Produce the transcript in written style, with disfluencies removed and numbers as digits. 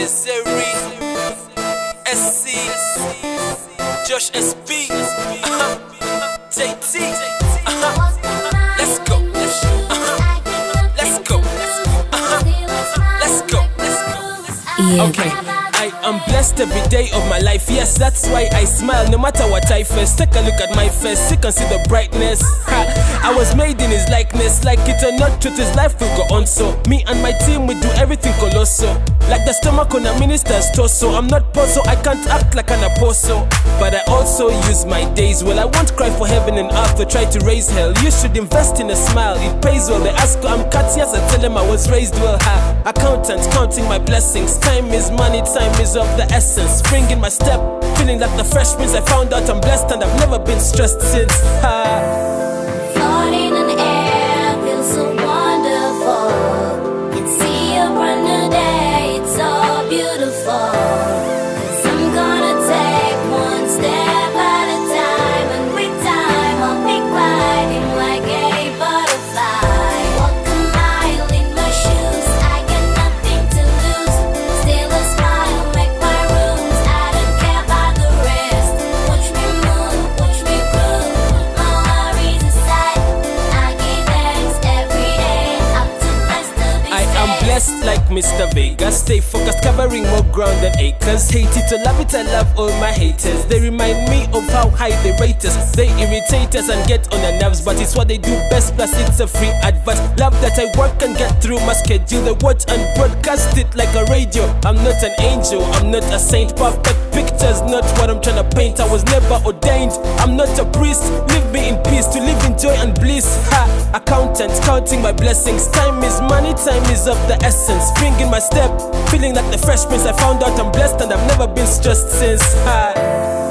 Zeri, SC, Josh SB, JT, let's go, let's go, let's go. Okay, I am blessed every day of my life. Yes, that's why I smile no matter what I face. Take a look at my face, you can see the brightness. I was made in his likeness. Like it or not, truth is life will go on. So me and my team, we do everything colossal. Like the stomach on a minister's torso. I'm not poor, so I can't act like an apostle. But I also use my days well. I won't cry for heaven and earth or try to raise hell. You should invest in a smile, it pays well. They ask, I'm courteous, I tell them I was raised well. Accountant, counting my blessings. Time is money, time is of the essence. Spring in my step, feeling like the fresh prince. I found out I'm blessed and I've never been stressed since. Floating in the air, feels so wonderful. Can see a brand new day, it's so beautiful. 'Cause I'm gonna take one step at a time, and with time I'll be gliding like a butterfly. Walk a mile in my shoes, I got nothing to lose. Still a smile, make my rooms, I don't care about the rest. Watch me move, watch me groove, my worries aside, I give thanks every day. I'm too blessed to be I am blessed like Mr. Vegas. Stay focused, covering more ground than acres. Hate it or love it, I love all my haters. They remind me of how high they rate us. They irritate us and get on our nerves, but it's what they do best, plus it's a free advert. Love that I work and get through my schedule. They watch and broadcast it like a radio. I'm not an angel, I'm not a saint. Perfect pictures, not what I'm trying to paint. I was never ordained, I'm not a priest. Leave me in peace, to live in joy and bliss. Accountant, counting my blessings. Time is money, time is of the essence. Spring in my step, feeling like the fresh prince. I found out I'm blessed and I've never been stressed since.